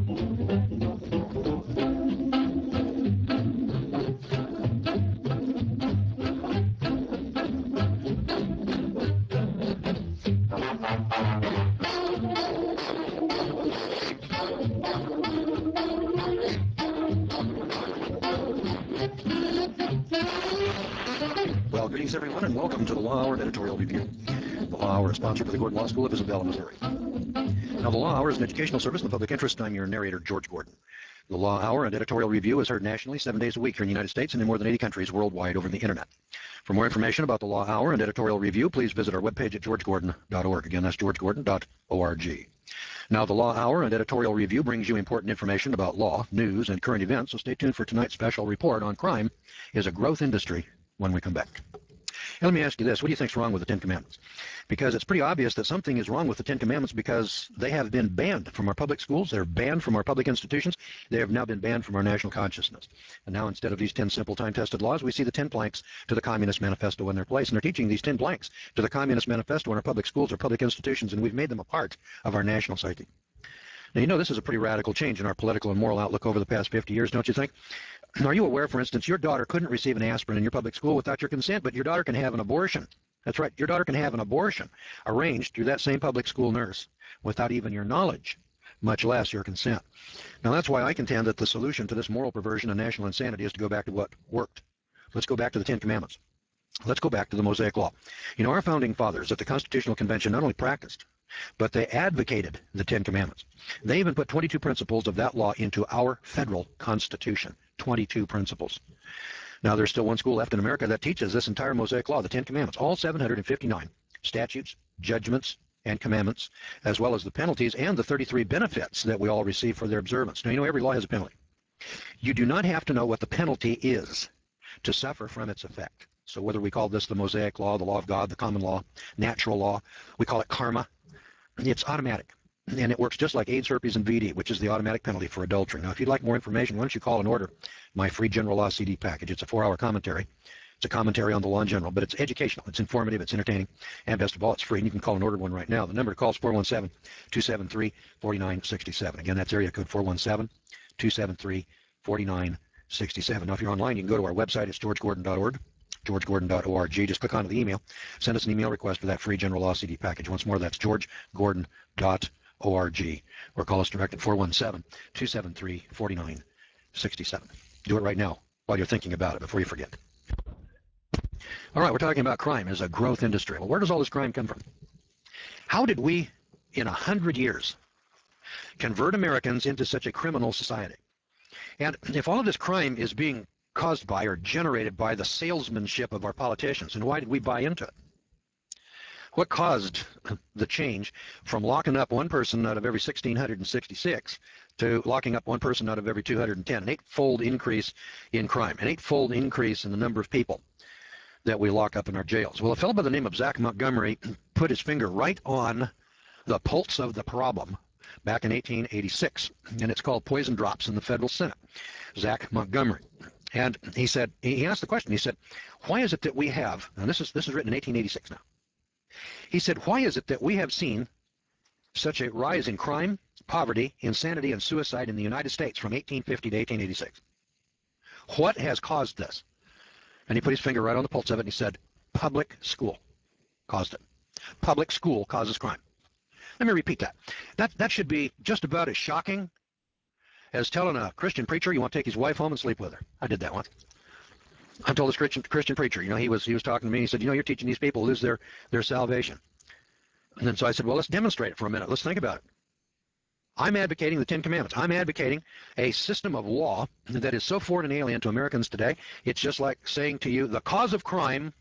Well, greetings everyone, and welcome to the Law Hour Editorial Review. The Law Hour is sponsored by the Gordon Law School of Isabella, Missouri. Now, the Law Hour is an educational service in the public interest. I'm your narrator, George Gordon. The Law Hour and Editorial Review is heard nationally 7 days a week here in the United States and in more than 80 countries worldwide over the Internet. For more information about the Law Hour and Editorial Review, please visit our webpage at georgegordon.org. Again, that's georgegordon.org. Now, the Law Hour and Editorial Review brings you important information about law, news, and current events, so stay tuned for tonight's special report on crime is a growth industry when we come back. Now, let me ask you this. What do you think's wrong with the Ten Commandments? Because it's pretty obvious that something is wrong with the Ten Commandments because they have been banned from our public schools. They're banned from our public institutions. They have now been banned from our national consciousness. And now instead of these 10 simple time-tested laws, we see the 10 planks to the Communist Manifesto in their place. And they're teaching these 10 planks to the Communist Manifesto in our public schools or public institutions, and we've made them a part of our national psyche. Now, you know this is a pretty radical change in our political and moral outlook over the past 50 years, don't you think? Are you aware, for instance, your daughter couldn't receive an aspirin in your public school without your consent, but your daughter can have an abortion? That's right, your daughter can have an abortion arranged through that same public school nurse without even your knowledge, much less your consent. Now, that's why I contend that the solution to this moral perversion and national insanity is to go back to what worked. Let's go back to the Ten Commandments. Let's go back to the Mosaic Law. You know, our founding fathers at the Constitutional Convention not only practiced, but they advocated the Ten Commandments. They even put 22 principles of that law into our federal Constitution. 22 principles. Now, there's still one school left in America that teaches this entire Mosaic Law, the Ten Commandments, all 759 statutes, judgments, and commandments, as well as the penalties and the 33 benefits that we all receive for their observance. Now, you know every law has a penalty. You do not have to know what the penalty is to suffer from its effect. So whether we call this the Mosaic Law, the Law of God, the common law, natural law, we call it karma, it's automatic. And it works just like AIDS, herpes, and VD, which is the automatic penalty for adultery. Now, if you'd like more information, why don't you call and order my free general law CD package. It's a 4-hour commentary. It's a commentary on the law in general, but it's educational, it's informative, it's entertaining, and best of all, it's free. And you can call and order one right now. The number to call is 417-273-4967. Again, that's area code 417-273-4967. Now, if you're online, you can go to our website. It's georgegordon.org. georgegordon.org. Just click onto the email. Send us an email request for that free general law CD package. Once more, that's georgegordon.org. Or call us direct at 417-273-4967. Do it right now while you're thinking about it before you forget. All right, we're talking about crime as a growth industry. Well, where does all this crime come from? How did we, in 100 years, convert Americans into such a criminal society? And if all of this crime is being caused by or generated by the salesmanship of our politicians, and why did we buy into it? What caused the change from locking up one person out of every 1,666 to locking up one person out of every 210? An eightfold increase in crime, an eightfold increase in the number of people that we lock up in our jails. Well, a fellow by the name of Zach Montgomery put his finger right on the pulse of the problem back in 1886, and it's called Poison Drops in the Federal Senate. Zach Montgomery. And he said, he asked the question, he said, why is it that we have, and this is written in 1886 now, he said, why is it that we have seen such a rise in crime, poverty, insanity, and suicide in the United States from 1850 to 1886? What has caused this? And he put his finger right on the pulse of it and he said, public school caused it. Public school causes crime. Let me repeat that. That should be just about as shocking as telling a Christian preacher you want to take his wife home and sleep with her. I did that once. I told this Christian preacher, you know, he was talking to me. He said, you know, you're teaching these people to lose their salvation. And then so I said, well, let's demonstrate it for a minute. Let's think about it. I'm advocating the Ten Commandments. I'm advocating a system of law that is so foreign and alien to Americans today. It's just like saying to you, the cause of crime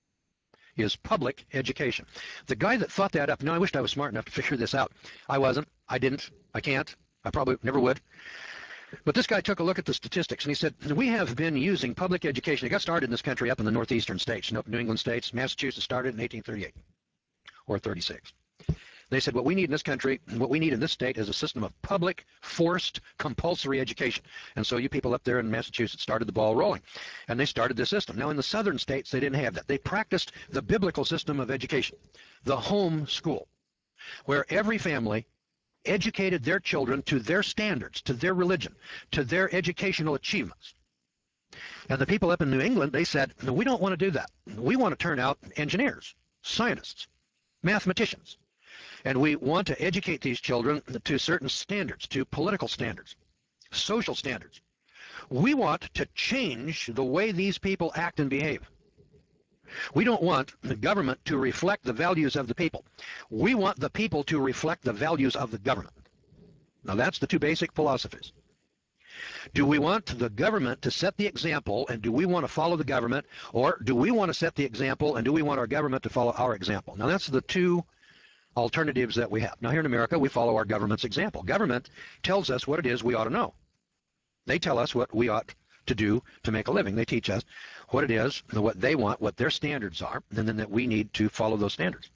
is public education. The guy that thought that up, you know, I wished I was smart enough to figure this out. I wasn't. I didn't. I can't. I probably never would. But this guy took a look at the statistics, and he said, we have been using public education. It got started in this country up in the northeastern states, you know, New England states. Massachusetts started in 1838 or 36. They said, what we need in this country, what we need in this state is a system of public, forced, compulsory education. And so you people up there in Massachusetts started the ball rolling, and they started this system. Now, in the southern states, they didn't have that. They practiced the biblical system of education, the home school, where every family educated their children to their standards, to their religion, to their educational achievements. And the people up in New England, they said, no, we don't want to do that. We want to turn out engineers, scientists, mathematicians. And we want to educate these children to certain standards, to political standards, social standards. We want to change the way these people act and behave. We don't want the government to reflect the values of the people. We want the people to reflect the values of the government. Now that's the two basic philosophies. Do we want the government to set the example, and do we want to follow the government, or do we want to set the example, and do we want our government to follow our example? Now that's the two alternatives that we have. Now here in America, we follow our government's example. Government tells us what it is we ought to know. They tell us what we ought to do to make a living. They teach us what it is, what they want, what their standards are, and then that we need to follow those standards.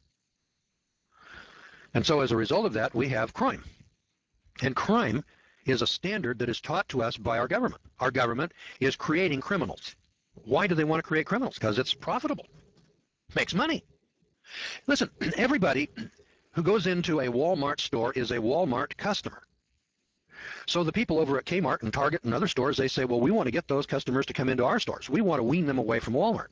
And so as a result of that, we have crime. And crime is a standard that is taught to us by our government. Our government is creating criminals. Why do they want to create criminals? Because it's profitable. Makes money. Listen, everybody who goes into a Walmart store is a Walmart customer. So the people over at Kmart and Target and other stores, they say, well, we want to get those customers to come into our stores. We want to wean them away from Walmart.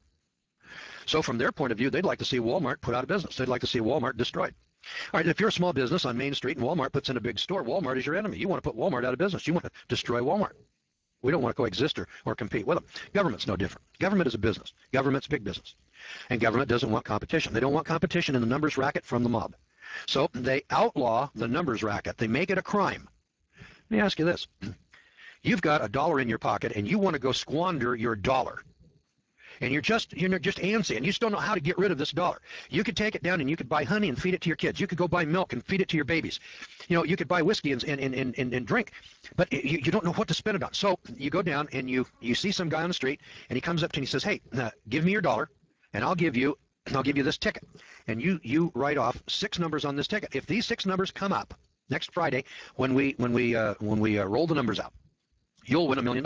So from their point of view, they'd like to see Walmart put out of business. They'd like to see Walmart destroyed. All right, if you're a small business on Main Street and Walmart puts in a big store, Walmart is your enemy. You want to put Walmart out of business. You want to destroy Walmart. We don't want to coexist or compete with them. Government's no different. Government is a business. Government's big business. And government doesn't want competition. They don't want competition in the numbers racket from the mob. So they outlaw the numbers racket. They make it a crime. Let me ask you this. You've got $1 in your pocket and you want to go squander your dollar. And you're just antsy, and you just don't know how to get rid of this dollar. You could take it down and you could buy honey and feed it to your kids. You could go buy milk and feed it to your babies. You know, you could buy whiskey and drink, but you don't know what to spend it on. So you go down and you see some guy on the street, and he comes up to you and he says, hey, give me your dollar, and I'll give you this ticket. And you write off 6 numbers on this ticket. If these 6 numbers come up next Friday when we roll the numbers out, you'll win $1 million.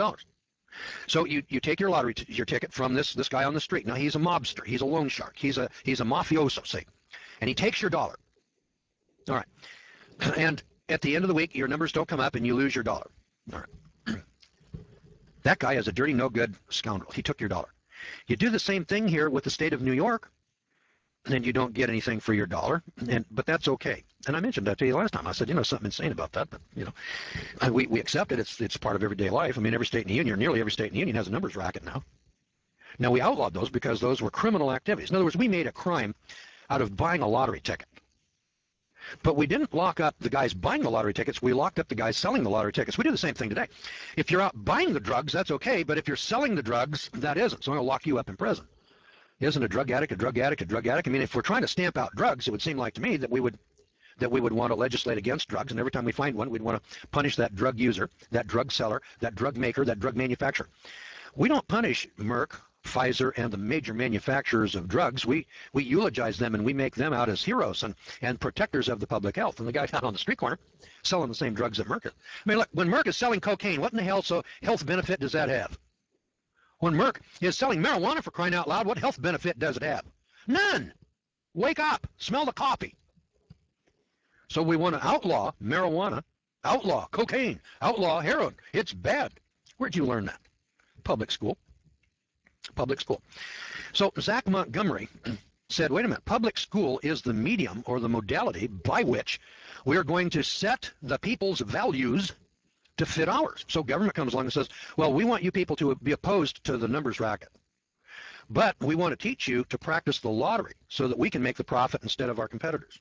So you take your lottery your ticket from this guy on the street. Now he's a mobster, he's a loan shark, he's a mafioso, say, and he takes your dollar. All right, and at the end of the week, your numbers don't come up, and you lose your dollar. All right, that guy is a dirty, no good scoundrel. He took your dollar. You do the same thing here with the state of New York, and you don't get anything for your dollar, but that's okay. And I mentioned that to you last time. I said, something insane about that, but we accept it. It's part of everyday life. I mean, every state in the union, or nearly every state in the union, has a numbers racket now. Now we outlawed those because those were criminal activities. In other words, we made a crime out of buying a lottery ticket. But we didn't lock up the guys buying the lottery tickets. We locked up the guys selling the lottery tickets. We do the same thing today. If you're out buying the drugs, that's okay. But if you're selling the drugs, that isn't. So I'm going to lock you up in prison. Isn't a drug addict a drug addict a drug addict? I mean, if we're trying to stamp out drugs, it would seem like to me that we would want to legislate against drugs, and every time we find one, we'd want to punish that drug user, that drug seller, that drug maker, that drug manufacturer. We don't punish Merck, Pfizer, and the major manufacturers of drugs. We eulogize them, and we make them out as heroes and protectors of the public health. And the guy down on the street corner selling the same drugs that Merck is. I mean, look, when Merck is selling cocaine, what in the hell health benefit does that have? When Merck is selling marijuana, for crying out loud, what health benefit does it have? None. Wake up. Smell the coffee. So we want to outlaw marijuana, outlaw cocaine, outlaw heroin. It's bad. Where'd you learn that? Public school. Public school. So Zach Montgomery said, wait a minute, public school is the medium or the modality by which we are going to set the people's values to fit ours. So government comes along and says, well, we want you people to be opposed to the numbers racket, but we want to teach you to practice the lottery so that we can make the profit instead of our competitors.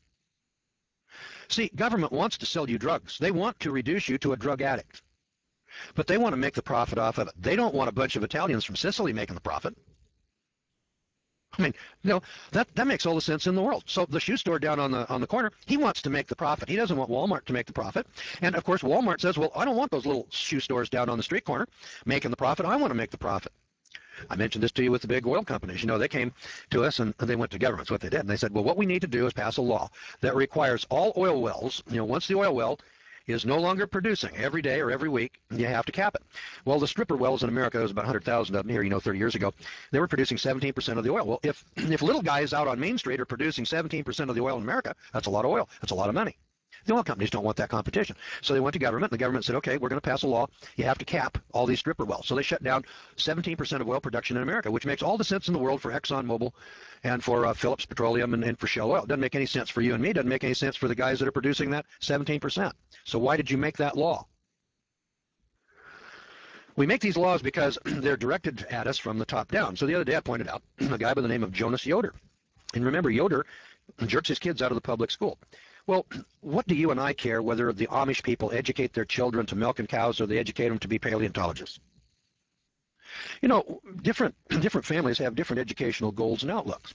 See, government wants to sell you drugs. They want to reduce you to a drug addict, but they want to make the profit off of it. They don't want a bunch of Italians from Sicily making the profit. I mean, that makes all the sense in the world. So the shoe store down on the corner, he wants to make the profit. He doesn't want Walmart to make the profit. And of course, Walmart says, well, I don't want those little shoe stores down on the street corner making the profit. I want to make the profit. I mentioned this to you with the big oil companies. They came to us and they went to governments. What they did, and they said, well, what we need to do is pass a law that requires all oil wells, once the oil well is no longer producing every day or every week, you have to cap it. Well, the stripper wells in America, there's about 100,000 of them here, 30 years ago, they were producing 17% of the oil. Well, if little guys out on Main Street are producing 17% of the oil in America, that's a lot of oil. That's a lot of money. The oil companies don't want that competition. So they went to government, and the government said, okay, we're going to pass a law. You have to cap all these stripper wells. So they shut down 17% of oil production in America, which makes all the sense in the world for ExxonMobil and for Phillips Petroleum and for Shell Oil. It doesn't make any sense for you and me. It doesn't make any sense for the guys that are producing that 17%. So why did you make that law? We make these laws because they're directed at us from the top down. So the other day I pointed out a guy by the name of Jonas Yoder. And remember, Yoder jerks his kids out of the public school. Well, what do you and I care whether the Amish people educate their children to milking cows or they educate them to be paleontologists? You know, different families have different educational goals and outlooks.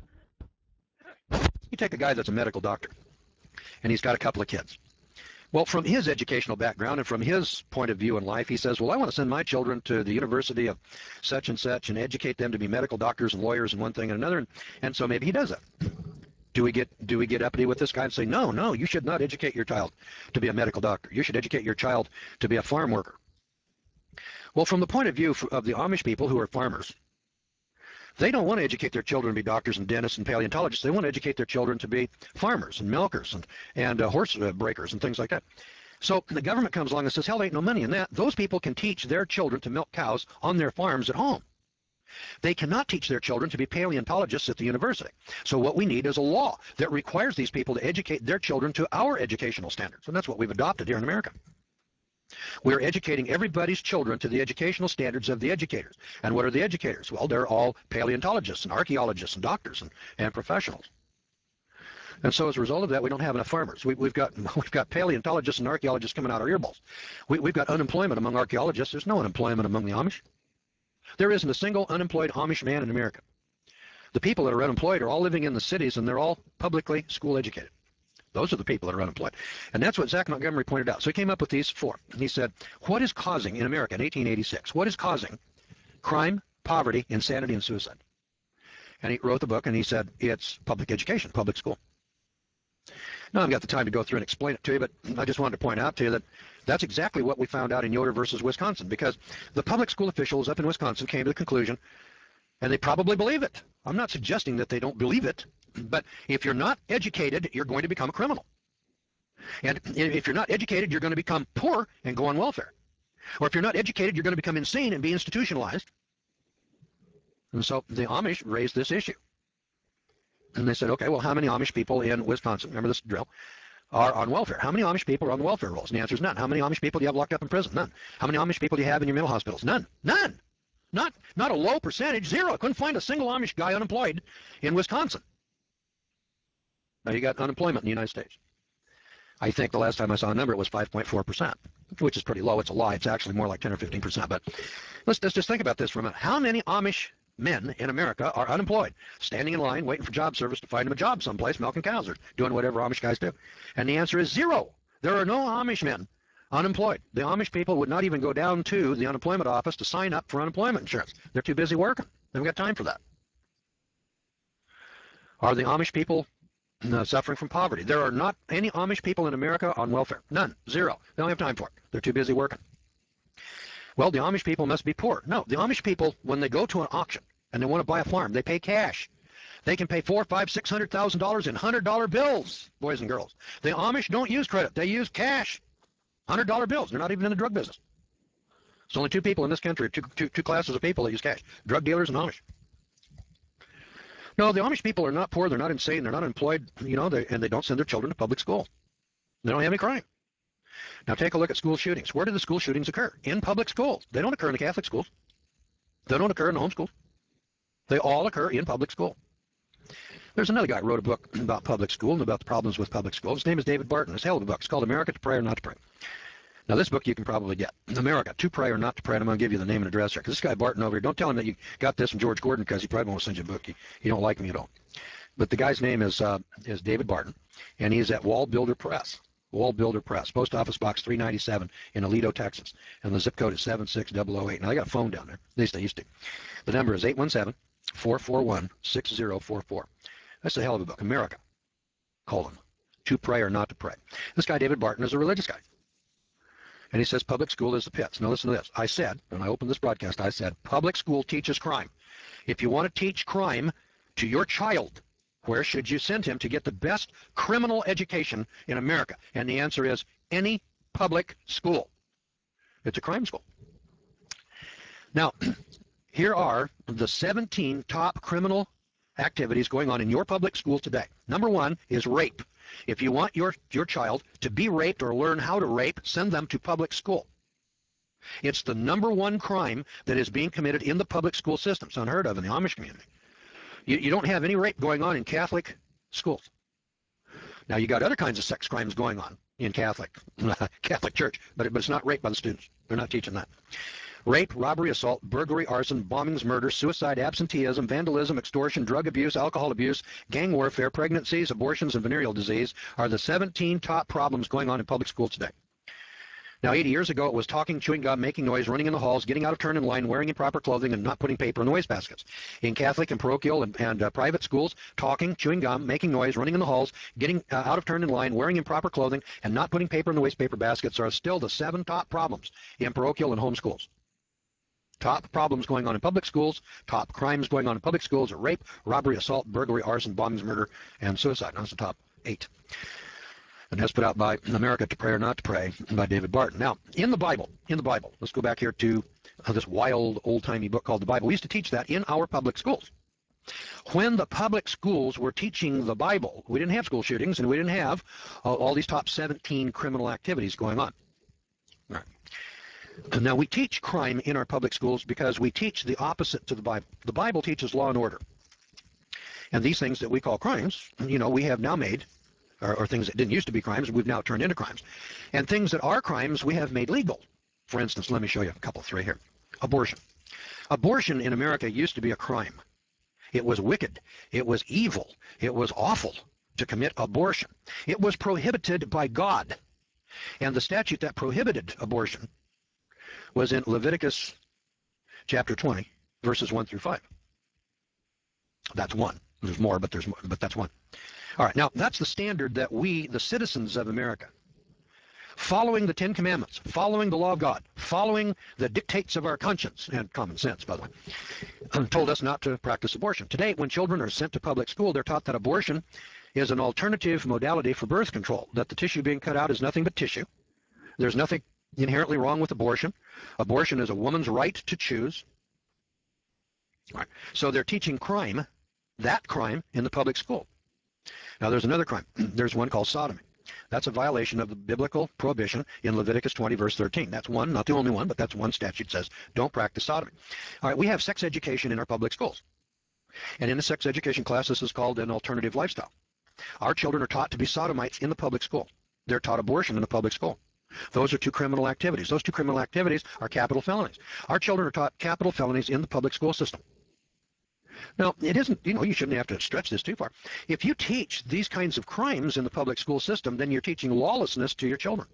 You take a guy that's a medical doctor, and he's got a couple of kids. Well, from his educational background and from his point of view in life, he says, well, I want to send my children to the university of such and educate them to be medical doctors and lawyers and one thing and another, and so maybe he does that. Do we get uppity with this guy and say, no, you should not educate your child to be a medical doctor. You should educate your child to be a farm worker. Well, from the point of view of the Amish people who are farmers, they don't want to educate their children to be doctors and dentists and paleontologists. They want to educate their children to be farmers and milkers and horse breakers and things like that. So the government comes along and says, hell, ain't no money in that. Those people can teach their children to milk cows on their farms at home. They cannot teach their children to be paleontologists at the university. So what we need is a law that requires these people to educate their children to our educational standards. And that's what we've adopted here in America. We're educating everybody's children to the educational standards of the educators. And what are the educators? Well, they're all paleontologists and archaeologists and doctors and professionals. And so as a result of that, we don't have enough farmers. We've got paleontologists and archaeologists coming out our earballs. We've got unemployment among archaeologists. There's no unemployment among the Amish. There isn't a single unemployed Amish man in America. The people that are unemployed are all living in the cities, and they're all publicly school educated. Those are the people that are unemployed. And that's what Zach Montgomery pointed out. So he came up with these four. He said, what is causing in America in 1886, what is causing crime, poverty, insanity, and suicide? And he wrote the book, and he said, it's public education, public school. Now, I've got the time to go through and explain it to you, but I just wanted to point out to you that that's exactly what we found out in Yoder versus Wisconsin, because the public school officials up in Wisconsin came to the conclusion, and they probably believe it. I'm not suggesting that they don't believe it, but if you're not educated, you're going to become a criminal. And if you're not educated, you're going to become poor and go on welfare. Or if you're not educated, you're going to become insane and be institutionalized. And so the Amish raised this issue. And they said, okay, well, how many Amish people in Wisconsin, remember this drill, are on welfare? How many Amish people are on the welfare rolls? And the answer is none. How many Amish people do you have locked up in prison? None. How many Amish people do you have in your mental hospitals? None. None. Not a low percentage, zero. I couldn't find a single Amish guy unemployed in Wisconsin. Now you got unemployment in the United States. I think the last time I saw a number, it was 5.4%, which is pretty low. It's a lie. It's actually more like 10 or 15%. But let's just think about this for a minute. How many Amish men in America are unemployed, standing in line, waiting for job service to find them a job someplace, milking cows or doing whatever Amish guys do? And the answer is zero. There are no Amish men unemployed. The Amish people would not even go down to the unemployment office to sign up for unemployment insurance. They're too busy working. They haven't got time for that. Are the Amish people suffering from poverty? There are not any Amish people in America on welfare. None. Zero. They don't have time for it. They're too busy working. Well, the Amish people must be poor. No, the Amish people, when they go to an auction and they want to buy a farm, they pay cash. They can pay $400,000, $500,000, $600,000 in $100 bills, boys and girls. The Amish don't use credit. They use cash. $100 bills. They're not even in the drug business. There's only two people in this country, two classes of people that use cash: drug dealers and Amish. No, the Amish people are not poor. They're not insane. They're not unemployed. And they don't send their children to public school. They don't have any crime. Now take a look at school shootings. Where do the school shootings occur? In public schools. They don't occur in the Catholic schools. They don't occur in the home schools. They all occur in public school. There's another guy who wrote a book about public school and about the problems with public school. His name is David Barton. It's a hell of a book. It's called America, to Pray or Not to Pray. Now this book you can probably get. America, to Pray or Not to Pray. And I'm going to give you the name and address here. Because this guy Barton over here, don't tell him that you got this from George Gordon, because he probably won't send you a book. He don't like me at all. But the guy's name is David Barton, and he's at Wall Builder Press. Wall Builder Press, Post Office Box 397 in Aledo, Texas. And the zip code is 76008. Now, I got a phone down there. At least I used to. The number is 817-441-6044. That's a hell of a book. America, to Pray or Not to Pray. This guy, David Barton, is a religious guy. And he says public school is the pits. Now, listen to this. I said, when I opened this broadcast, I said, public school teaches crime. If you want to teach crime to your child, Where should you send him to get the best criminal education in America? And the answer is any public school. It's a crime school. Now, here are the 17 top criminal activities going on in your public school today. Number one is rape. If you want your child to be raped or learn how to rape, send them to public school. It's the number one crime that is being committed in the public school system. It's unheard of in the Amish community. You don't have any rape going on in Catholic schools. Now, you got other kinds of sex crimes going on in Catholic Church, but it's not rape by the students. They're not teaching that. Rape, robbery, assault, burglary, arson, bombings, murder, suicide, absenteeism, vandalism, extortion, drug abuse, alcohol abuse, gang warfare, pregnancies, abortions, and venereal disease are the 17 top problems going on in public schools today. Now, 80 years ago, it was talking, chewing gum, making noise, running in the halls, getting out of turn in line, wearing improper clothing, and not putting paper in the wastebaskets. In Catholic and parochial and private schools, talking, chewing gum, making noise, running in the halls, getting out of turn in line, wearing improper clothing, and not putting paper in the waste paper baskets are still the 7 top problems in parochial and home schools. Top problems going on in public schools, top crimes going on in public schools are rape, robbery, assault, burglary, arson, bombings, murder, and suicide. That's the top 8. And that's put out by America to Pray or Not to Pray by David Barton. Now, in the Bible, let's go back here to this wild, old-timey book called the Bible. We used to teach that in our public schools. When the public schools were teaching the Bible, we didn't have school shootings, and we didn't have all these top 17 criminal activities going on. All right. Now, we teach crime in our public schools because we teach the opposite to the Bible. The Bible teaches law and order. And these things that we call crimes, we have now made, or things that didn't used to be crimes, we've now turned into crimes. And things that are crimes, we have made legal. For instance, let me show you a couple, 3 here. Abortion. Abortion in America used to be a crime. It was wicked. It was evil. It was awful to commit abortion. It was prohibited by God. And the statute that prohibited abortion was in Leviticus chapter 20, verses 1 through 5. That's one. There's more, but that's one. All right, now that's the standard that we, the citizens of America, following the 10 Commandments, following the law of God, following the dictates of our conscience, and common sense, by the way, told us not to practice abortion. Today, when children are sent to public school, they're taught that abortion is an alternative modality for birth control, that the tissue being cut out is nothing but tissue. There's nothing inherently wrong with abortion. Abortion is a woman's right to choose. All right. So they're teaching crime, that crime, in the public school. Now, there's another crime. There's one called sodomy. That's a violation of the biblical prohibition in Leviticus 20, verse 13. That's one, not the only one, but that's one statute says don't practice sodomy. All right, we have sex education in our public schools. And in the sex education class, this is called an alternative lifestyle. Our children are taught to be sodomites in the public school. They're taught abortion in the public school. Those are 2 criminal activities. Those 2 criminal activities are capital felonies. Our children are taught capital felonies in the public school system. Now, it isn't, you shouldn't have to stretch this too far. If you teach these kinds of crimes in the public school system, then you're teaching lawlessness to your children.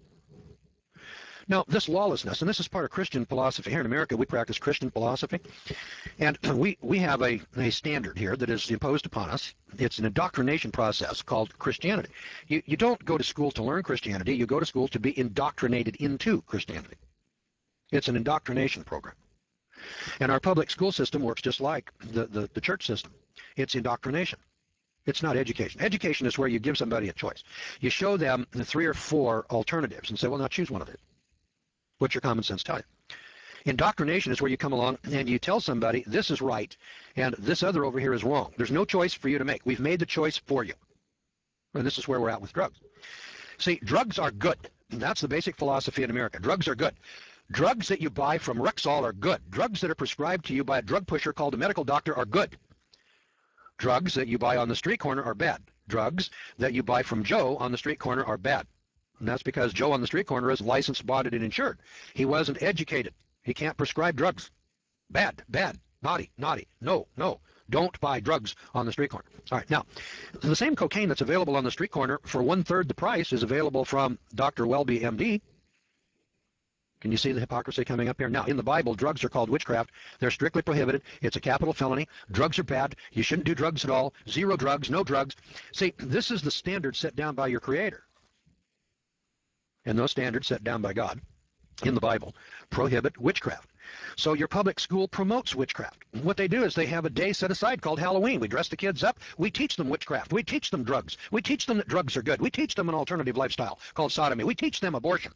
Now, this lawlessness, and this is part of Christian philosophy. Here in America, we practice Christian philosophy. And we have a standard here that is imposed upon us. It's an indoctrination process called Christianity. You don't go to school to learn Christianity. You go to school to be indoctrinated into Christianity. It's an indoctrination program. And our public school system works just like the church system. It's indoctrination. It's not education. Education is where you give somebody a choice. You show them the 3 or 4 alternatives and say, well, now choose one of it. What's your common sense tell you? Indoctrination is where you come along and you tell somebody this is right and this other over here is wrong. There's no choice for you to make. We've made the choice for you. And this is where we're at with drugs. See, drugs are good. That's the basic philosophy in America. Drugs are good. Drugs that you buy from Rexall are good. Drugs that are prescribed to you by a drug pusher called a medical doctor are good. Drugs that you buy on the street corner are bad. Drugs that you buy from Joe on the street corner are bad. And that's because Joe on the street corner is licensed, bonded, and insured. He wasn't educated. He can't prescribe drugs. Bad, bad, naughty, naughty. No, no. Don't buy drugs on the street corner. All right, now, the same cocaine that's available on the street corner for 1/3 the price is available from Dr. Welby, MD. Can you see the hypocrisy coming up here? Now, in the Bible, drugs are called witchcraft. They're strictly prohibited. It's a capital felony. Drugs are bad. You shouldn't do drugs at all. 0 drugs, no drugs. See, this is the standard set down by your Creator. And those standards set down by God in the Bible prohibit witchcraft. So your public school promotes witchcraft. What they do is they have a day set aside called Halloween. We dress the kids up. We teach them witchcraft. We teach them drugs. We teach them that drugs are good. We teach them an alternative lifestyle called sodomy. We teach them abortion.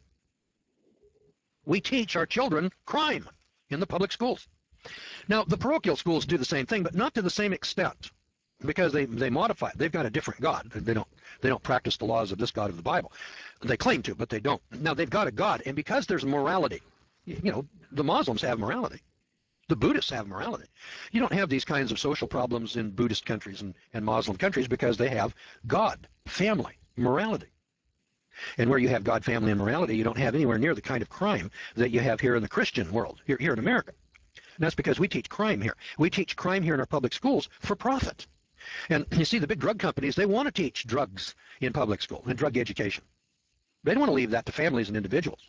We teach our children crime in the public schools. Now, the parochial schools do the same thing, but not to the same extent, because they modify it. They've got a different God. They don't practice the laws of this God of the Bible. They claim to, but they don't. Now, they've got a God, and because there's morality, the Muslims have morality. The Buddhists have morality. You don't have these kinds of social problems in Buddhist countries and Muslim countries because they have God, family, morality. And where you have God, family, and morality, you don't have anywhere near the kind of crime that you have here in the Christian world, here in America. And that's because we teach crime here. We teach crime here in our public schools for profit. And you see, the big drug companies, they want to teach drugs in public school and drug education. They don't want to leave that to families and individuals.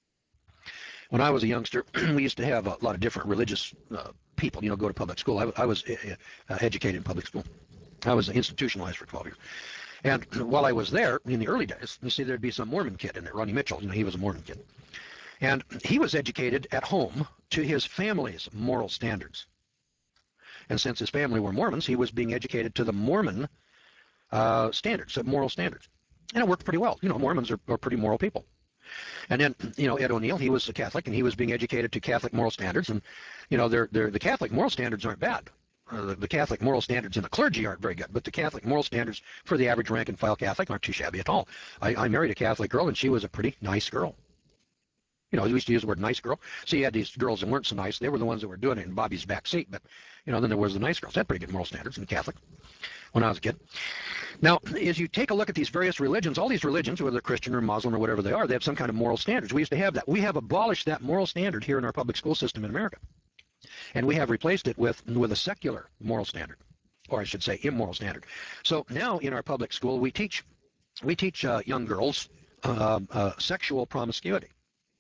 When I was a youngster, we used to have a lot of different religious people, go to public school. I was educated in public school. I was institutionalized for 12 years. And while I was there in the early days, you see, there'd be some Mormon kid in there, Ronnie Mitchell. He was a Mormon kid. And he was educated at home to his family's moral standards. And since his family were Mormons, he was being educated to the Mormon standards, moral standards. And it worked pretty well. Mormons are pretty moral people. And then, Ed O'Neill, he was a Catholic, and he was being educated to Catholic moral standards. And, the Catholic moral standards aren't bad. The Catholic moral standards in the clergy aren't very good, but the Catholic moral standards for the average rank and file Catholic aren't too shabby at all. I married a Catholic girl, and she was a pretty nice girl. We used to use the word nice girl. So you had these girls that weren't so nice. They were the ones that were doing it in Bobby's back seat. But, then there was the nice girls. They had pretty good moral standards in the Catholic when I was a kid. Now, as you take a look at these various religions, all these religions, whether they're Christian or Muslim or whatever they have some kind of moral standards. We used to have that. We have abolished that moral standard here in our public school system in America. And we have replaced it with a secular moral standard, or I should say immoral standard. So now in our public school, we teach young girls sexual promiscuity.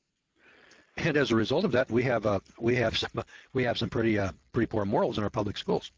And as a result of that, we have some pretty poor morals in our public schools.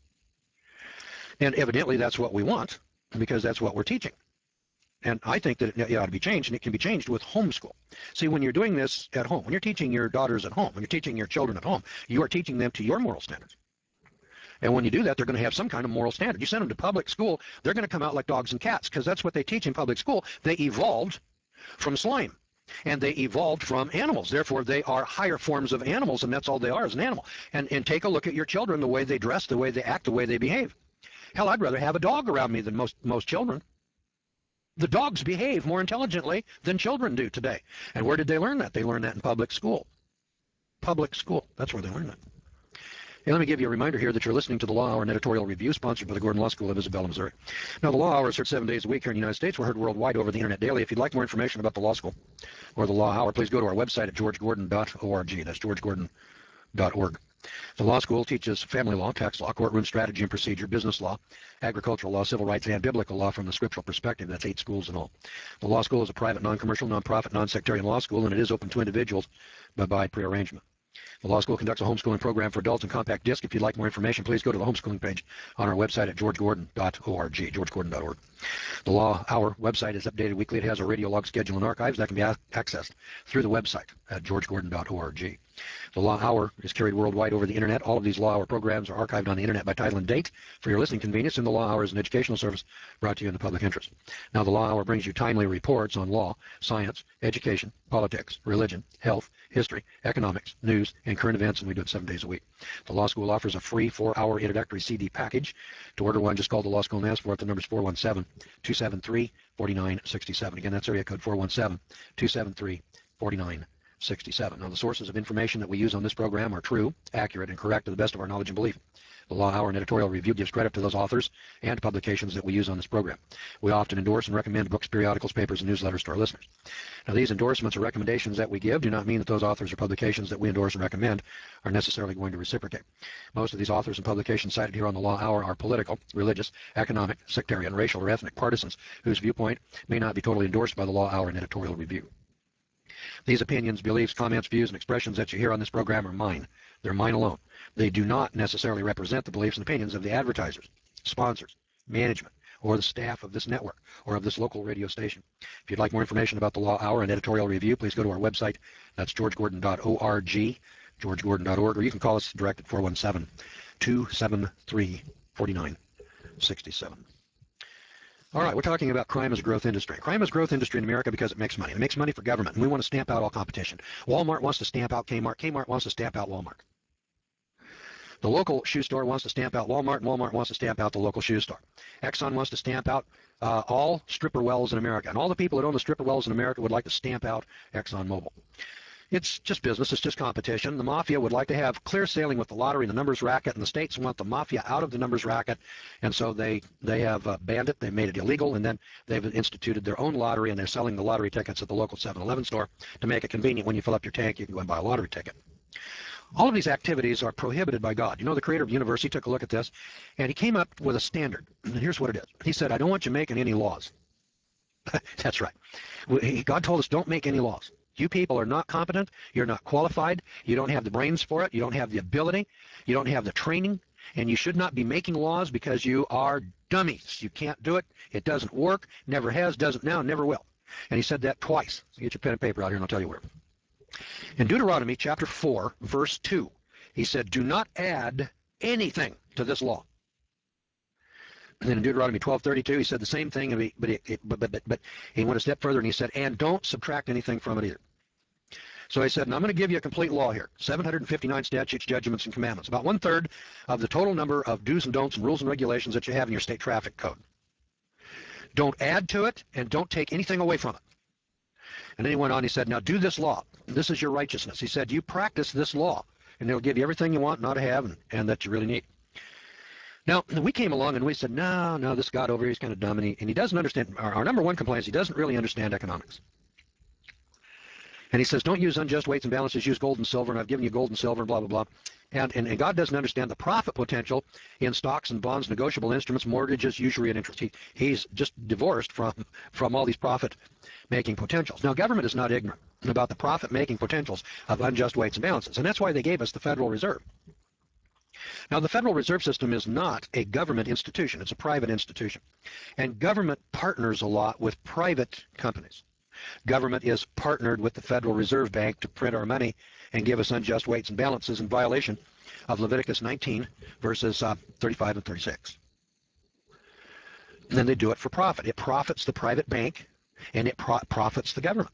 And evidently, that's what we want, because that's what we're teaching. And I think that it ought to be changed, and it can be changed with homeschool. See, when you're doing this at home, when you're teaching your daughters at home, when you're teaching your children at home, you are teaching them to your moral standards. And when you do that, they're going to have some kind of moral standard. You send them to public school, they're going to come out like dogs and cats, because that's what they teach in public school. They evolved from slime. And they evolved from animals. Therefore, they are higher forms of animals, and that's all they are, is an animal. And take a look at your children, the way they dress, the way they act, the way they behave. Hell, I'd rather have a dog around me than most children. The dogs behave more intelligently than children do today. And where did they learn that? They learned that in public school. Public school. That's where they learned that. Hey, let me give you a reminder here that you're listening to the Law Hour, an editorial review sponsored by the Gordon Law School of Isabella, Missouri. Now, the Law Hour is heard 7 days a week here in the United States. We're heard worldwide over the internet daily. If you'd like more information about the law school or the Law Hour, please go to our website at georgegordon.org. That's georgegordon.org. The law school teaches family law, tax law, courtroom strategy and procedure, business law, agricultural law, civil rights, and biblical law from the scriptural perspective. That's 8 schools in all. The law school is a private, non-commercial, non-profit, non-sectarian law school, and it is open to individuals by prearrangement. The law school conducts a homeschooling program for adults in compact disc. If you'd like more information, please go to the homeschooling page on our website at georgegordon.org, georgegordon.org. The Law Hour website is updated weekly. It has a radio log schedule and archives that can be accessed through the website at georgegordon.org. The Law Hour is carried worldwide over the internet. All of these Law Hour programs are archived on the internet by title and date for your listening convenience, and the Law Hour is an educational service brought to you in the public interest. Now, the Law Hour brings you timely reports on law, science, education, politics, religion, health, history, economics, news, and current events, and we do it 7 days a week. The Law School offers a free 4-hour introductory CD package. To order one, just call the Law School and ask for it. The number is 417-273-4967. Again, that's area code 417-273-4967. Now, the sources of information that we use on this program are true, accurate, and correct to the best of our knowledge and belief. The Law Hour and editorial review gives credit to those authors and publications that we use on this program. We often endorse and recommend books, periodicals, papers, and newsletters to our listeners. Now, these endorsements or recommendations that we give do not mean that those authors or publications that we endorse and recommend are necessarily going to reciprocate. Most of these authors and publications cited here on the Law Hour are political, religious, economic, sectarian, racial, or ethnic partisans whose viewpoint may not be totally endorsed by the Law Hour and editorial review. These opinions, beliefs, comments, views, and expressions that you hear on this program are mine. They're mine alone. They do not necessarily represent the beliefs and opinions of the advertisers, sponsors, management, or the staff of this network or of this local radio station. If you'd like more information about the Law Hour and editorial review, please go to our website. That's georgegordon.org. georgegordon.org, or you can call us direct at 417-273-4967. All right, we're talking about crime as a growth industry. Crime is a growth industry in America because it makes money. It makes money for government, and we want to stamp out all competition. Walmart wants to stamp out Kmart. Kmart wants to stamp out Walmart. The local shoe store wants to stamp out Walmart, and Walmart wants to stamp out the local shoe store. Exxon wants to stamp out all stripper wells in America, and all the people that own the stripper wells in America would like to stamp out ExxonMobil. It's just business. It's just competition. The mafia would like to have clear sailing with the lottery and the numbers racket, and the states want the mafia out of the numbers racket, and so they have banned it. They made it illegal, and then they've instituted their own lottery, and they're selling the lottery tickets at the local 7-Eleven store to make it convenient. When you fill up your tank, you can go and buy a lottery ticket. All of these activities are prohibited by God. You know, the creator of the universe, he took a look at this, and he came up with a standard. And here's what it is. He said, I don't want you making any laws. That's right. God told us, don't make any laws. You people are not competent. You're not qualified. You don't have the brains for it. You don't have the ability. You don't have the training. And you should not be making laws because you are dummies. You can't do it. It doesn't work. Never has, doesn't now, never will. And he said that twice. So get your pen and paper out here and I'll tell you where. In Deuteronomy chapter 4, verse 2, he said, do not add anything to this law. And then in Deuteronomy 12:32, he said the same thing, but he went a step further and he said, and don't subtract anything from it either. So he said, and I'm going to give you a complete law here, 759 statutes, judgments, and commandments, about 1/3 of the total number of do's and don'ts and rules and regulations that you have in your state traffic code. Don't add to it and don't take anything away from it. And then he went on, he said, now do this law. This is your righteousness. He said, you practice this law, and it'll give you everything you want, not to have, and that you really need. Now, we came along and we said, no, this God over here, he's kind of dumb, and he doesn't understand. Our number one complaint is he doesn't really understand economics. And he says, don't use unjust weights and balances, use gold and silver, and I've given you gold and silver, and blah, blah, blah. And God doesn't understand the profit potential in stocks and bonds, negotiable instruments, mortgages, usury, and interest. He's just divorced from all these profit-making potentials. Now, government is not ignorant about the profit-making potentials of unjust weights and balances, and that's why they gave us the Federal Reserve. Now, the Federal Reserve System is not a government institution. It's a private institution. And government partners a lot with private companies. Government is partnered with the Federal Reserve Bank to print our money and give us unjust weights and balances in violation of Leviticus 19, verses 35 and 36. And then they do it for profit. It profits the private bank, and it profits the government.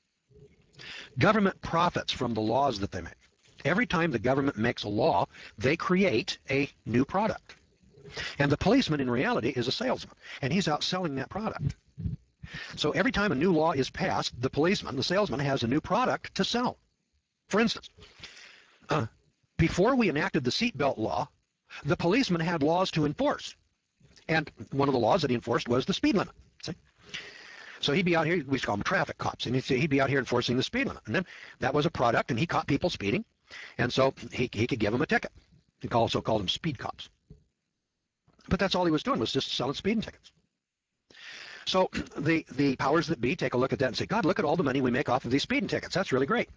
Government profits from the laws that they make. Every time the government makes a law, they create a new product. And the policeman, in reality, is a salesman, and he's out selling that product. So every time a new law is passed, the policeman, the salesman, has a new product to sell. For instance, before we enacted the seatbelt law, the policeman had laws to enforce. And one of the laws that he enforced was the speed limit. See? So he'd be out here, we call them traffic cops, and he'd be out here enforcing the speed limit. And then that was a product, and he caught people speeding, and so he could give them a ticket. He also called them speed cops. But that's all he was doing, was just selling speeding tickets. So the powers that be take a look at that and say, God, look at all the money we make off of these speeding tickets. That's really great.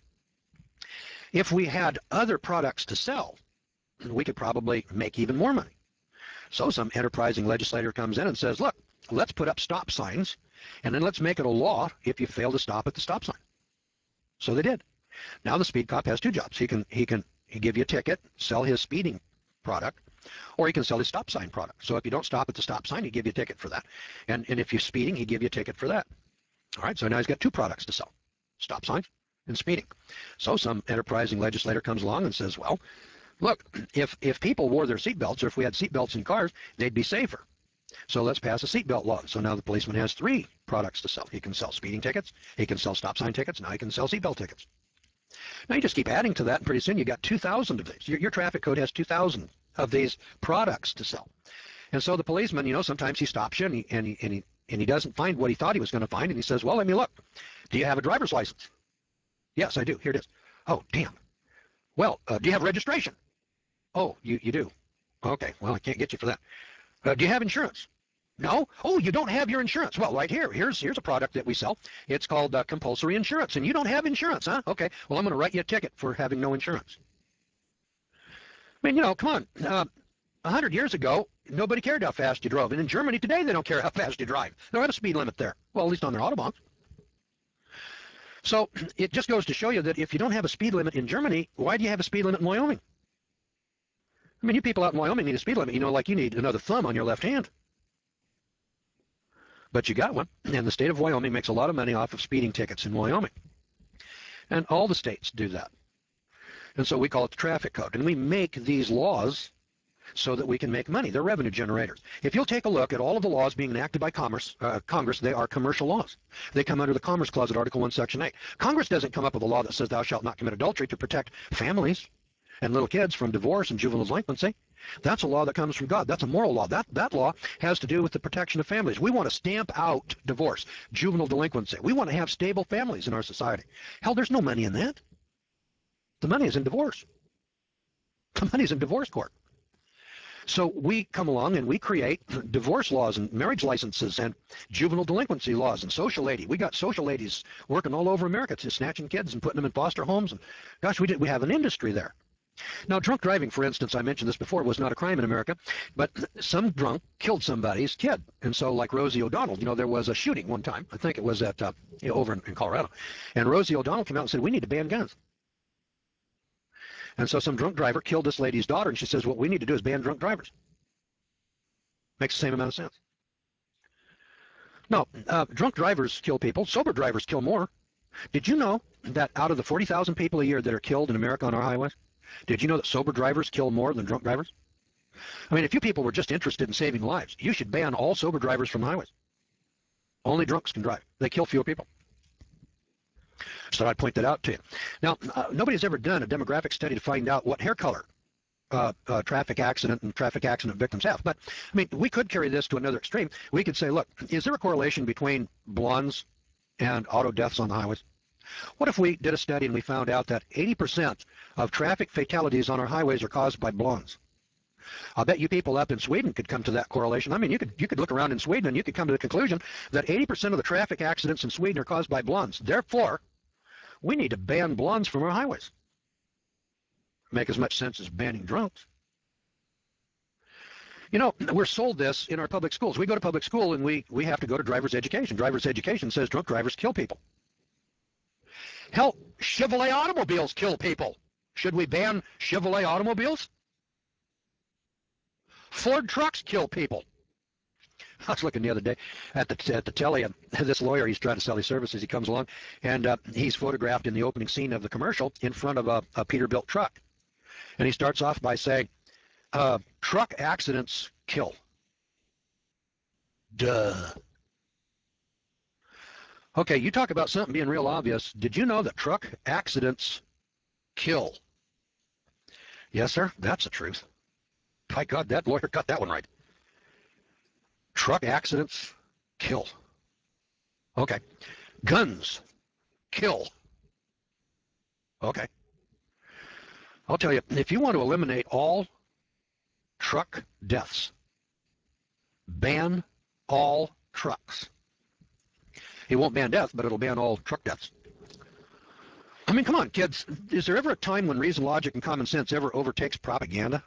If we had other products to sell, we could probably make even more money. So some enterprising legislator comes in and says, look, let's put up stop signs, and then let's make it a law if you fail to stop at the stop sign. So they did. Now the speed cop has two jobs. He can give you a ticket, sell his speeding product, or he can sell his stop sign product. So if you don't stop at the stop sign, he'd give you a ticket for that. And if you're speeding, he'd give you a ticket for that. All right, so now he's got two products to sell, stop signs and speeding. So some enterprising legislator comes along and says, well, look, if people wore their seatbelts, or if we had seatbelts in cars, they'd be safer. So let's pass a seatbelt law. So now the policeman has three products to sell. He can sell speeding tickets, he can sell stop sign tickets, now he can sell seatbelt tickets. Now you just keep adding to that, and pretty soon you got 2,000 of these. Your traffic code has 2,000 of these products to sell. And so the policeman, you know, sometimes he stops you and he doesn't find what he thought he was going to find, and he says, well, let me look. Do you have a driver's license? Yes, I do. Here it is. Oh, damn. Well, do you have registration? Oh, you do. Okay, well, I can't get you for that. Do you have insurance? No? Oh, you don't have your insurance. Well, right here. Here's a product that we sell. It's called compulsory insurance, and you don't have insurance, huh? Okay, well, I'm going to write you a ticket for having no insurance. I mean, you know, come on. 100 years ago, nobody cared how fast you drove. And in Germany today, they don't care how fast you drive. They don't have a speed limit there. Well, at least on their autobahns. So it just goes to show you that if you don't have a speed limit in Germany, why do you have a speed limit in Wyoming? I mean, you people out in Wyoming need a speed limit, like you need another thumb on your left hand. But you got one, and the state of Wyoming makes a lot of money off of speeding tickets in Wyoming. And all the states do that. And so we call it the traffic code. And we make these laws so that we can make money. They're revenue generators. If you'll take a look at all of the laws being enacted by Congress, they are commercial laws. They come under the Commerce Clause of Article 1, Section 8. Congress doesn't come up with a law that says thou shalt not commit adultery to protect families and little kids from divorce and juvenile delinquency. That's a law that comes from God. That's a moral law. That law has to do with the protection of families. We want to stamp out divorce, juvenile delinquency. We want to have stable families in our society. Hell, there's no money in that. The money is in divorce. The money is in divorce court. So we come along and we create divorce laws and marriage licenses and juvenile delinquency laws and social lady. We got social ladies working all over America, just snatching kids and putting them in foster homes. And gosh, we have an industry there. Now, drunk driving, for instance, I mentioned this before, was not a crime in America, but some drunk killed somebody's kid. And so, like Rosie O'Donnell, there was a shooting one time. I think it was at over in Colorado. And Rosie O'Donnell came out and said, we need to ban guns. And so some drunk driver killed this lady's daughter, and she says, what we need to do is ban drunk drivers. Makes the same amount of sense. No, drunk drivers kill people. Sober drivers kill more. Did you know that out of the 40,000 people a year that are killed in America on our highways, did you know that sober drivers kill more than drunk drivers? I mean, if you people were just interested in saving lives, you should ban all sober drivers from the highways. Only drunks can drive. They kill fewer people. So I'd point that out to you. Now, nobody's ever done a demographic study to find out what hair color traffic accident and traffic accident victims have. But, I mean, we could carry this to another extreme. We could say, look, is there a correlation between blondes and auto deaths on the highways? What if we did a study and we found out that 80% of traffic fatalities on our highways are caused by blondes? I'll bet you people up in Sweden could come to that correlation. I mean, you could look around in Sweden and you could come to the conclusion that 80% of the traffic accidents in Sweden are caused by blondes. Therefore, we need to ban blondes from our highways. Make as much sense as banning drunks. We're sold this in our public schools. We go to public school and we have to go to driver's education. Driver's education says drunk drivers kill people. Hell, Chevrolet automobiles kill people. Should we ban Chevrolet automobiles? Ford trucks kill people. I was looking the other day at the telly, and this lawyer, he's trying to sell his services. He comes along, and he's photographed in the opening scene of the commercial in front of a Peterbilt truck. And he starts off by saying, truck accidents kill. Duh. Okay, you talk about something being real obvious. Did you know that truck accidents kill? Yes, sir, that's the truth. By God, that lawyer got that one right. Truck accidents kill. Okay. Guns kill. Okay. I'll tell you, if you want to eliminate all truck deaths, ban all trucks. It won't ban death, but it'll ban all truck deaths. I mean, come on, kids. Is there ever a time when reason, logic, and common sense ever overtakes propaganda?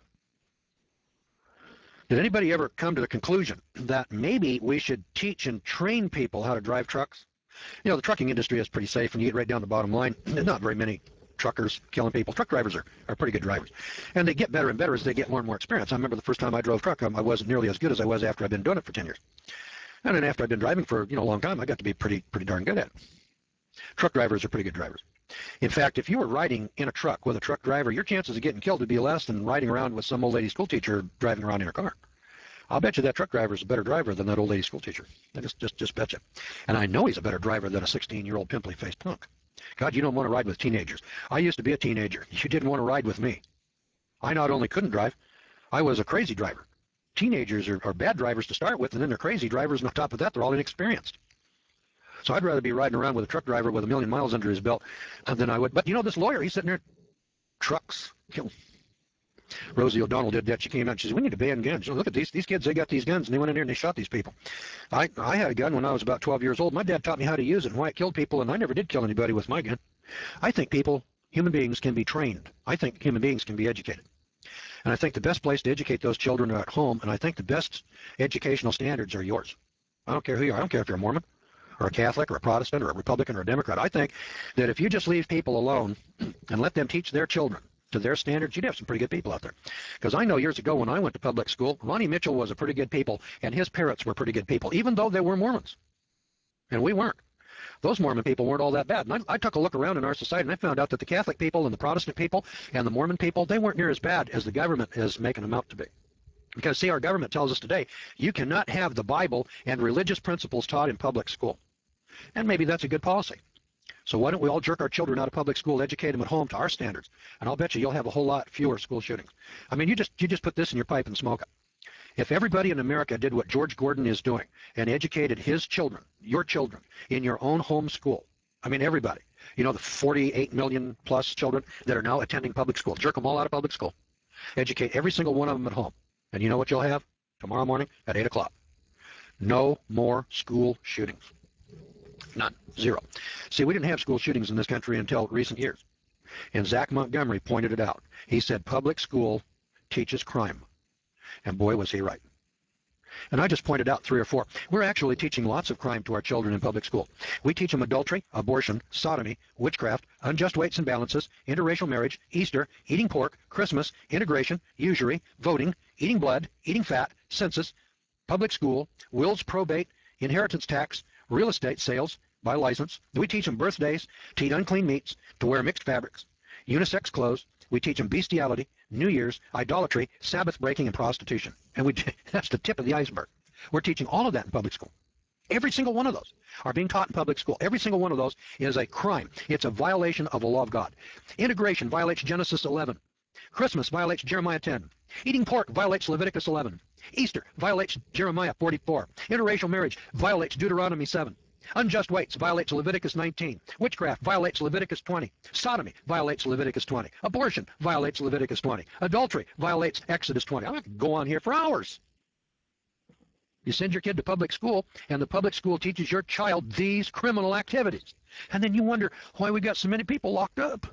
Did anybody ever come to the conclusion that maybe we should teach and train people how to drive trucks? The trucking industry is pretty safe, and you get right down to the bottom line. There's not very many truckers killing people. Truck drivers are pretty good drivers. And they get better and better as they get more and more experience. I remember the first time I drove truck, I wasn't nearly as good as I was after I'd been doing it for 10 years. And then after I'd been driving for a long time, I got to be pretty darn good at it. Truck drivers are pretty good drivers. In fact, if you were riding in a truck with a truck driver, your chances of getting killed would be less than riding around with some old lady school teacher driving around in her car. I'll bet you that truck driver is a better driver than that old lady school teacher. I just bet you. And I know he's a better driver than a 16-year-old pimply-faced punk. God, you don't want to ride with teenagers. I used to be a teenager. You didn't want to ride with me. I not only couldn't drive, I was a crazy driver. Teenagers are bad drivers to start with, and then they're crazy drivers, and on top of that, they're all inexperienced. So I'd rather be riding around with a truck driver with 1 million miles under his belt than I would. But this lawyer, he's sitting there, trucks kill. Rosie O'Donnell did that. She came out and she said, we need to ban guns. Look at these kids, they got these guns, and they went in there and they shot these people. I had a gun when I was about 12 years old. My dad taught me how to use it and why it killed people, and I never did kill anybody with my gun. I think human beings can be trained. I think human beings can be educated. And I think the best place to educate those children are at home, and I think the best educational standards are yours. I don't care who you are. I don't care if you're a Mormon or a Catholic or a Protestant or a Republican or a Democrat. I think that if you just leave people alone and let them teach their children to their standards, you'd have some pretty good people out there. Because I know years ago when I went to public school, Ronnie Mitchell was a pretty good people, and his parents were pretty good people, even though they were Mormons. And we weren't. Those Mormon people weren't all that bad. And I took a look around in our society, and I found out that the Catholic people and the Protestant people and the Mormon people, they weren't near as bad as the government is making them out to be. Because, see, our government tells us today, you cannot have the Bible and religious principles taught in public school. And maybe that's a good policy. So why don't we all jerk our children out of public school, educate them at home to our standards, and I'll bet you'll have a whole lot fewer school shootings. I mean, you just put this in your pipe and smoke it. If everybody in America did what George Gordon is doing and educated his children, your children, in your own home school, I mean everybody, you know, the 48 million plus children that are now attending public school, jerk them all out of public school, educate every single one of them at home, and you know what you'll have tomorrow morning at 8 o'clock? No more school shootings. None. Zero. See, we didn't have school shootings in this country until recent years. And Zach Montgomery pointed it out. He said public school teaches crime. And boy, was he right. And I just pointed out 3 or 4. We're actually teaching lots of crime to our children in public school. We teach them adultery, abortion, sodomy, witchcraft, unjust weights and balances, interracial marriage, Easter, eating pork, Christmas, integration, usury, voting, eating blood, eating fat, census, public school, wills, probate, inheritance tax, real estate sales by license. We teach them birthdays, to eat unclean meats, to wear mixed fabrics, unisex clothes. We teach them bestiality, New Year's, idolatry, Sabbath breaking, and prostitution. And that's the tip of the iceberg. We're teaching all of that in public school. Every single one of those are being taught in public school. Every single one of those is a crime. It's a violation of the law of God. Integration violates Genesis 11. Christmas violates Jeremiah 10. Eating pork violates Leviticus 11. Easter violates Jeremiah 44. Interracial marriage violates Deuteronomy 7. Unjust weights violates Leviticus 19. Witchcraft violates Leviticus 20. Sodomy violates Leviticus 20. Abortion violates Leviticus 20. Adultery violates Exodus 20. I could go on here for hours. You send your kid to public school, and the public school teaches your child these criminal activities. And then you wonder why we got so many people locked up.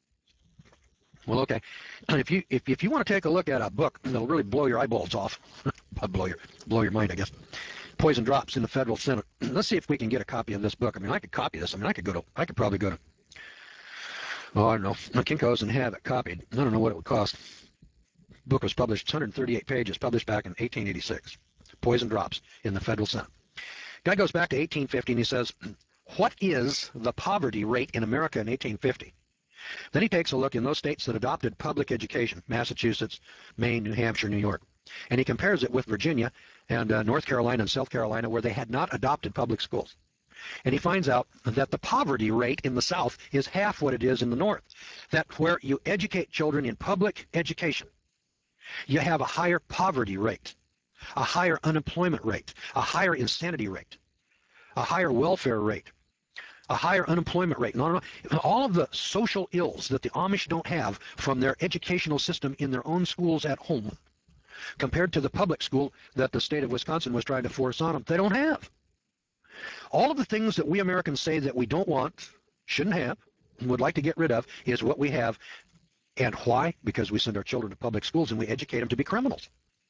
Well, okay. If you want to take a look at a book that'll really blow your eyeballs off, blow your mind, I guess. Poison Drops in the Federal Senate. Let's see if we can get a copy of this book. I mean, I could copy this. I mean, I could probably go to, oh, I don't know, Kinko's and have it copied. I don't know what it would cost. The book was published, it's 138 pages, published back in 1886. Poison Drops in the Federal Senate. Guy goes back to 1850 and he says, what is the poverty rate in America in 1850? Then he takes a look in those states that adopted public education, Massachusetts, Maine, New Hampshire, New York. And he compares it with Virginia and North Carolina and South Carolina, where they had not adopted public schools. And he finds out that the poverty rate in the South is half what it is in the North. That where you educate children in public education, you have a higher poverty rate, a higher unemployment rate, a higher insanity rate, a higher welfare rate, a higher unemployment rate. No, all of the social ills that the Amish don't have from their educational system in their own schools at home, compared to the public school that the state of Wisconsin was trying to force on them, they don't have. All of the things that we Americans say that we don't want, shouldn't have, and would like to get rid of, is what we have. And why? Because we send our children to public schools and we educate them to be criminals.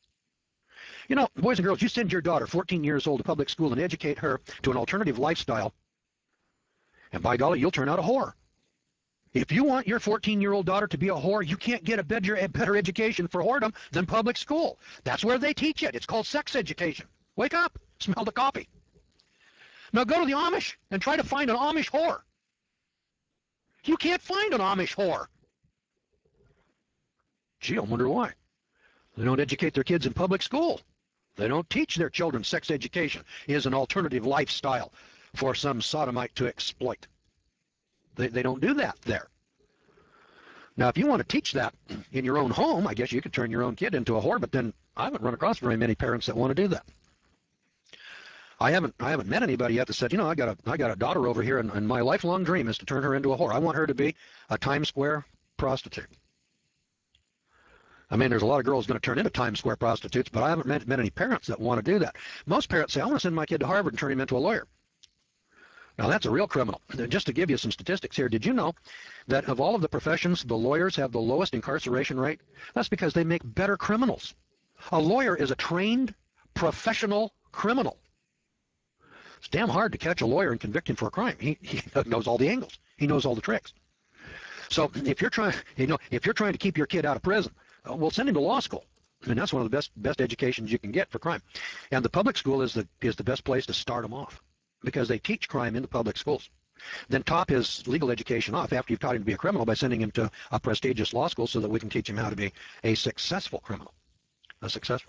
You know, boys and girls, you send your daughter, 14 years old, to public school and educate her to an alternative lifestyle, and by golly, you'll turn out a whore. If you want your 14-year-old daughter to be a whore, you can't get a better education for whoredom than public school. That's where they teach it. It's called sex education. Wake up. Smell the coffee. Now go to the Amish and try to find an Amish whore. You can't find an Amish whore. Gee, I wonder why. They don't educate their kids in public school. They don't teach their children sex education is an alternative lifestyle for some sodomite to exploit. They don't do that there. Now, if you want to teach that in your own home, I guess you could turn your own kid into a whore, but then I haven't run across very many parents that want to do that. I haven't met anybody yet that said, you know, I got a daughter over here, and my lifelong dream is to turn her into a whore. I want her to be a Times Square prostitute. I mean, there's a lot of girls going to turn into Times Square prostitutes, but I haven't met any parents that want to do that. Most parents say, I want to send my kid to Harvard and turn him into a lawyer. Now, that's a real criminal. Just to give you some statistics here, did you know that of all of the professions, the lawyers have the lowest incarceration rate? That's because they make better criminals. A lawyer is a trained professional criminal. It's damn hard to catch a lawyer and convict him for a crime. He knows all the angles. He knows all the tricks. So if you're trying, if you're trying to keep your kid out of prison, well, send him to law school. And that's one of the best educations you can get for crime. And the public school is the best place to start them off because they teach crime in the public schools. Then top his legal education off after you've taught him to be a criminal by sending him to a prestigious law school so that we can teach him how to be a successful criminal, a successful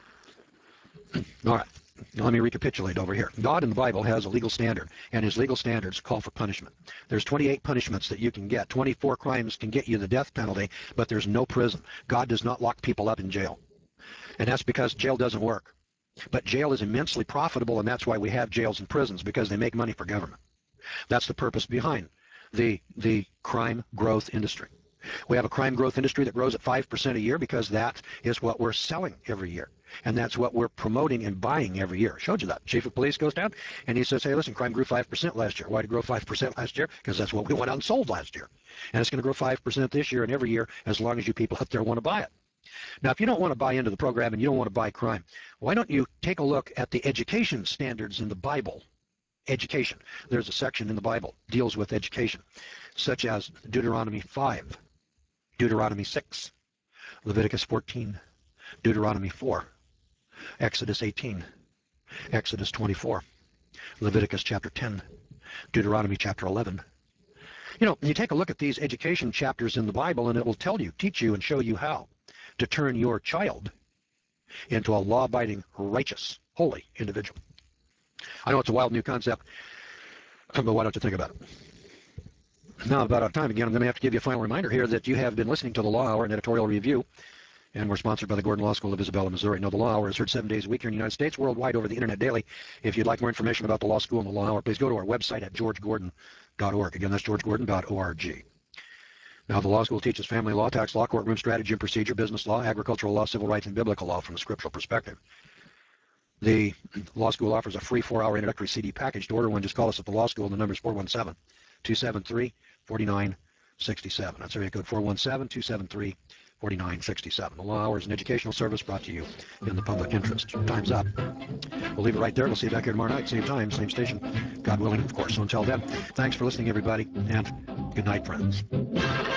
one. All right. Now let me recapitulate over here. God in the Bible has a legal standard, and his legal standards call for punishment. There's 28 punishments that you can get. 24 crimes can get you the death penalty, but there's no prison. God does not lock people up in jail. And that's because jail doesn't work. But jail is immensely profitable, and that's why we have jails and prisons, because they make money for government. That's the purpose behind the crime growth industry. We have a crime growth industry that grows at 5% a year because that is what we're selling every year. And that's what we're promoting and buying every year. I showed you that. Chief of police goes down and he says, hey, listen, crime grew 5% last year. Why did it grow 5% last year? Because that's what we went out and sold last year. And it's going to grow 5% this year and every year as long as you people out there want to buy it. Now, if you don't want to buy into the program and you don't want to buy crime, why don't you take a look at the education standards in the Bible? Education. There's a section in the Bible that deals with education, such as Deuteronomy 5, Deuteronomy 6, Leviticus 14, Deuteronomy 4, Exodus 18, Exodus 24, Leviticus chapter 10, Deuteronomy chapter 11. You take a look at these education chapters in the Bible and it will tell you, teach you, and show you how to turn your child into a law-abiding, righteous, holy individual. I know it's a wild new concept, but why don't you think about it? Now, about out of time again, I'm going to have to give you a final reminder here that you have been listening to the Law Hour, an editorial review, and we're sponsored by the Gordon Law School of Isabella, Missouri. Now, the Law Hour is heard 7 days a week here in the United States, worldwide over the internet daily. If you'd like more information about the Law School and the Law Hour, please go to our website at georgegordon.org. Again, that's georgegordon.org. Now, the law school teaches family law, tax law, courtroom strategy and procedure, business law, agricultural law, civil rights, and biblical law from a scriptural perspective. The law school offers a free 4-hour introductory CD package. To order one, just call us at the law school. The number is 417-273-4967. That's area code 417-273-4967. The Law Hour is an educational service brought to you in the public interest. Time's up. We'll leave it right there. We'll see you back here tomorrow night, same time, same station, God willing, of course. So until then, thanks for listening, everybody, and good night, friends.